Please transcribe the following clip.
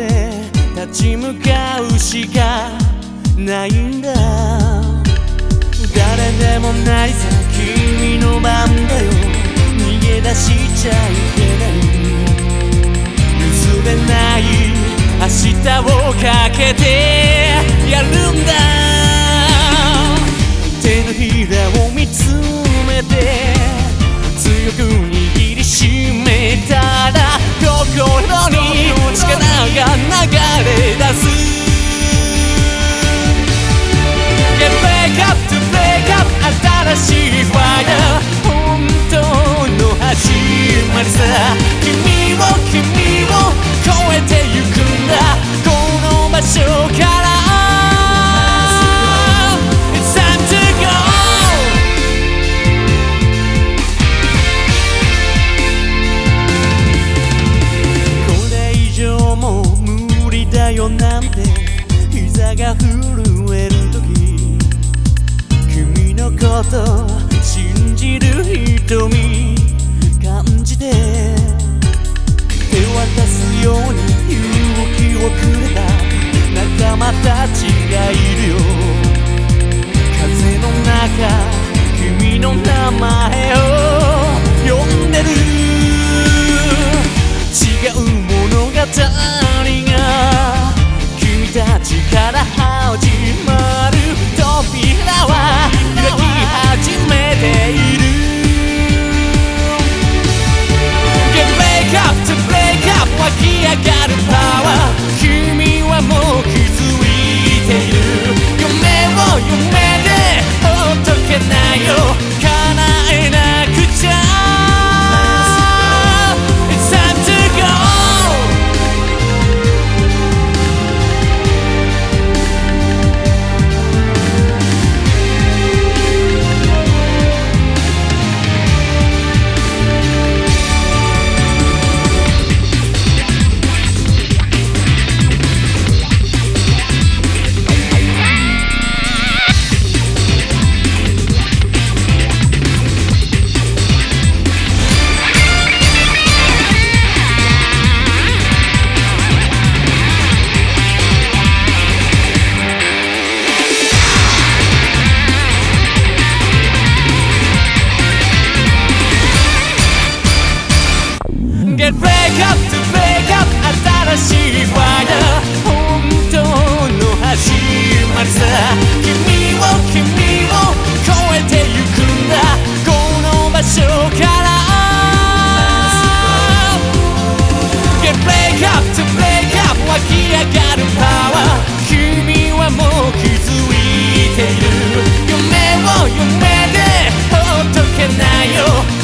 て立ち向かうしかないんだ。誰でもないさ君の番だよ。逃げ出しちゃいけない。譲れない明日をかけてやるんだ。手のひらを見つめて強く握りしめたら心に力が流れ出す。 Get back up to break up 新しい Fire 本当の始まりさ。君を超えてゆくんだこの場所からなんて膝が震える時君のこと信じる瞳感じて手渡すように勇気をくれた仲間たちがいるよ。風の中君の名前を呼んでる。違う物語がたちから始まる扉は開き始めている。 Get back up to break up 湧き上がるパワー君はもう気づいている。夢を夢でほっとけないよ叶えなくちゃ。Get break up to break up 新しい Fire 本当の始まりさ。君を超えてゆくんだこの場所から。 Get break up to break up 湧き上がるパワー君はもう気づいている。夢を夢でほっとけないよ